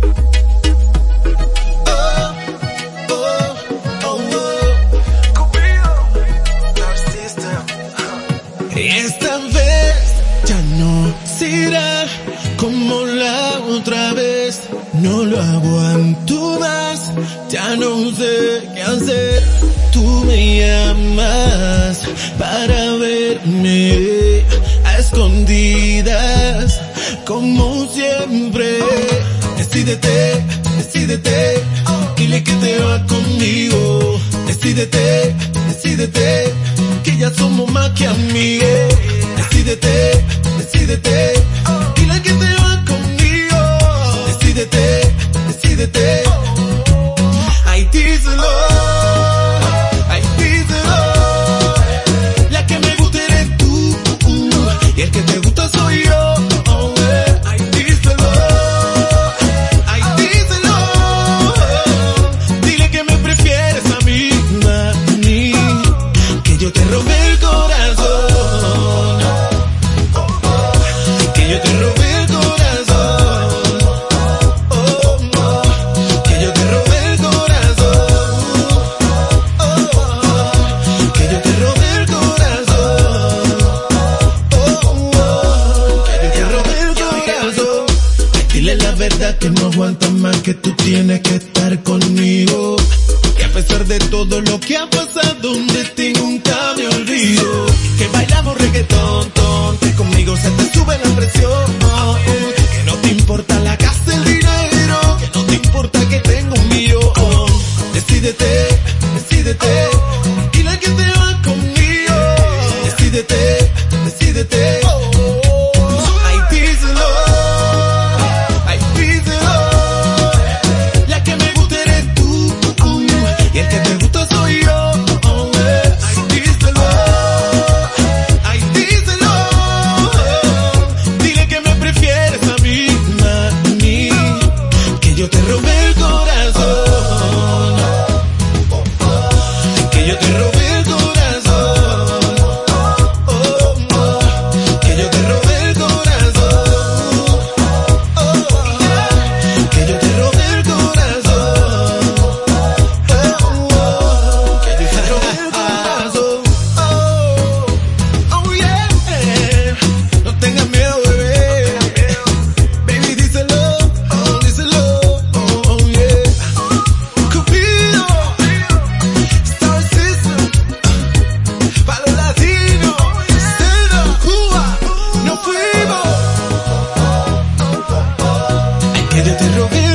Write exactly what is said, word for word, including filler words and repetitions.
Esta vez ya no será como la otra vez. No lo aguanto más, ya no sé qué hacer. Tú me llamas para verme a escondidas, como siempre. Decídete, decídete, dile que te va conmigo. Decídete, decídete, que ya somos más que amigos. Decídete, decídete, dile que te va conmigo. Decídete, decídete, ay díselo, ay díselo. La que me gusta eres tú, y el que te gusta soy yo. Ay díselo, ay díselo. Dile que me prefieres a mí, mami, que yo te robé el corazón, que yo te robé el corazón, oh, oh, que yo te robé el corazón, oh, oh, que yo te robé el corazón, oh, oh, que yo te robé el corazón. Dile la verdad que no aguanta más, que tú tienes que estar conmigo. Que a pesar de todo lo que ha pasado, de ti nunca me olvido. Que bailamos reggaetón, ton, que conmigo se te sube la presión. Oh, oh, que no te importa la casa, el dinero, que no te importa que tengo un millón. Decídete, decídete, dile que te va conmigo. Decídete, decídete, ay díselo, ay díselo. La que me gusta eres tú, y el que te gusta soy yo. Ay díselo, ay díselo. Dile que me prefieres a mí, mami, que yo te robé el corazón, que yo te robé el corazón, oh, oh, que yo te robé el corazón, oh, oh, que yo te robé el corazón, oh, oh, que yo te robé el corazón, oh, oh yeah. No tengas miedo, bebé, baby díselo, oh, díselo, oh, oh yeah. Cupido, Star System, pa' los latinos, Cena, Cuba, nos fuimos. Ay, que yo te robé